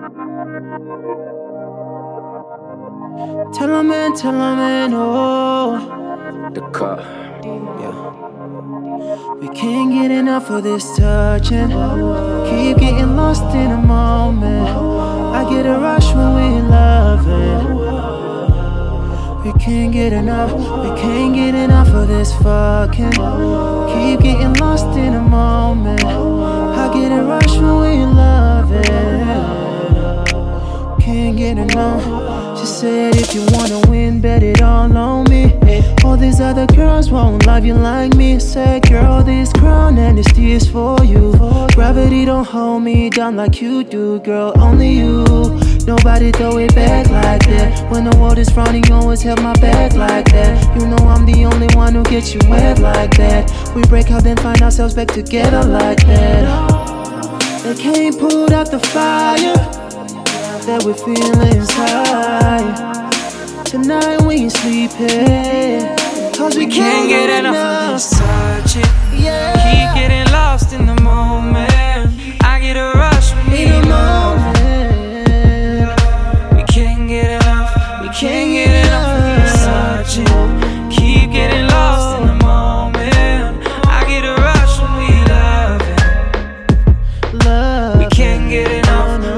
Tell 'em in, oh. The car, yeah. We can't get enough of this touching. Keep getting lost in a moment. I get a rush when we loving. We can't get enough of this fucking. Keep getting lost in a moment. I get a rush when we loving. Can't get enough. She said if you wanna win, bet it all on me. All these other girls won't love you like me. Said girl, this crown and this tea is for you. Gravity don't hold me down like you do, girl, only you. Nobody throw it back like that. When the world is frowning, you always have my back like that. You know I'm the only one who gets you wet like that. We break up then find ourselves back together like that. They can't put out the fire that we feel inside. Tonight we ain't sleeping, cause we can't get enough of this touching. Yeah. Keep getting lost in the moment. I get a rush when we moment. We can't get enough of this touching. Keep getting lost in the moment. I get a rush when we love. We can't get enough.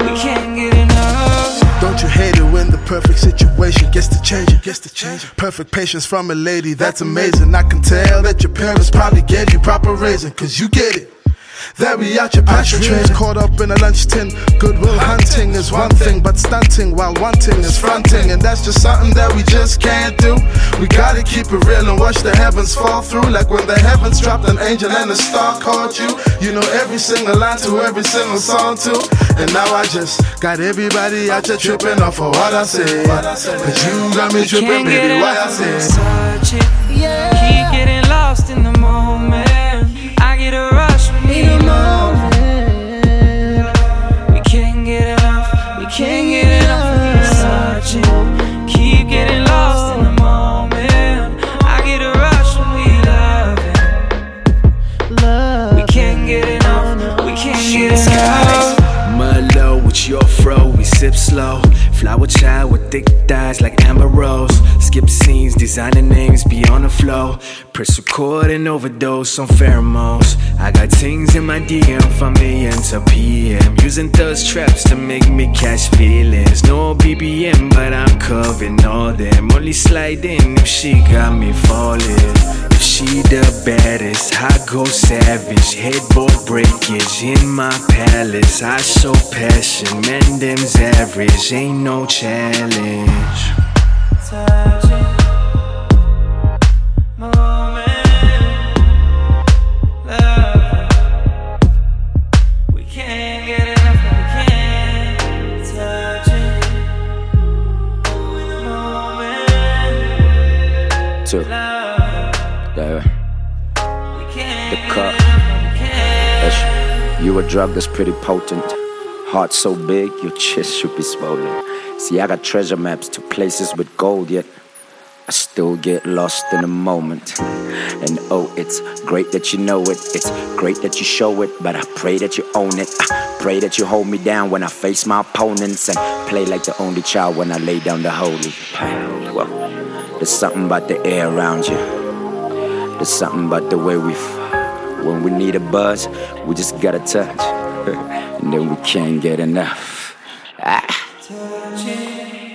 Don't you hate it when the perfect situation gets to change it? Perfect patience from a lady, that's amazing. I can tell that your parents probably gave you proper raising, cause you get it. That we out your passion trains, caught up in a lunch tin. Goodwill hunting is one thing, but stunting while wanting is fronting. And that's just something that we just can't do. We gotta keep it real and watch the heavens fall through. Like when the heavens dropped an angel and a star called you. You know every single line to every single song too. And now I just got everybody out there tripping off of what I said. Cause you got me tripping, baby, why I said. Yeah. Keep getting lost in the moment. I get a rush when we moment. We can't get enough of this touching. Keep getting lost in the moment. I get a rush when we loving. We can't get enough. Merlot with your fro, we sip slow. Flower child with thick thighs like Amber Rose. Skip scenes, designer names be on the flow. Press record and overdose on pheromones. I got things in my DM from AM to PM. Using those traps to make me catch feelings. No BBM, but I'm covering all them. Only slide in if she got me falling. If she the baddest, I go savage. Headboard breakage in my palace. I show passion, man, them's average. Ain't no challenge. Touching moment, love. We can't get enough, we can't. Touching moment, Two. love. Yeah. We can't The get cup. enough, we can't. You a drug that's pretty potent. Heart so big, your chest should be swollen. See, I got treasure maps to places with gold, yet I still get lost in the moment. And oh, it's great that you know it. It's great that you show it, but I pray that you own it. I pray that you hold me down when I face my opponents, and play like the only child when I lay down the holy. Well, there's something about the air around you. There's something about the way when we need a buzz, we just gotta touch. And then we can't get enough. Touching